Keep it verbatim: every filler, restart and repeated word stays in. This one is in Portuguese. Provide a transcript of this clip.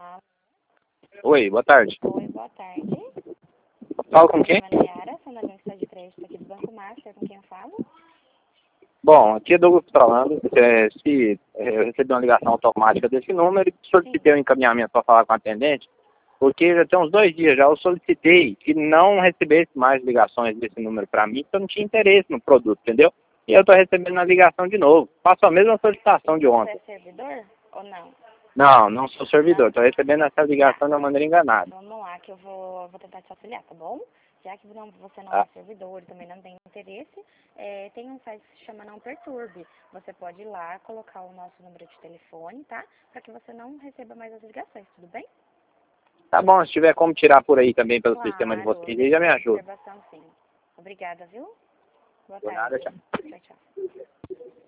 Ah, Oi, boa tarde. oi, boa tarde. Fala com quem? Meu nome é Nayara, sou analista de crédito aqui do Banco Master, com quem eu falo? Bom, aqui é Douglas falando. É, se é, eu recebi uma ligação automática desse número e solicitei um encaminhamento para falar com a atendente, porque já tem uns dois dias já eu solicitei que não recebesse mais ligações desse número para mim, porque eu não tinha interesse no produto, entendeu? E eu estou recebendo a ligação de novo. Faço a mesma solicitação de Você ontem. é servidor ou não? Não, não sou servidor, Não. estou recebendo essa ligação de uma maneira enganada. Vamos lá, que eu vou, vou tentar te auxiliar, tá bom? Já que não, você não é Tá? servidor e também não tem interesse, é, tem um site que se chama Não Perturbe. Você pode ir lá, colocar o nosso número de telefone, tá? Para que você não receba mais as ligações, tudo bem? Tá bom, se tiver como tirar por aí também pelo sistema de Claro, vocês, aí deixa já me essa ajuda. observação sim. Obrigada, viu? Boa Por nada, tarde. tchau. Tchau, tchau.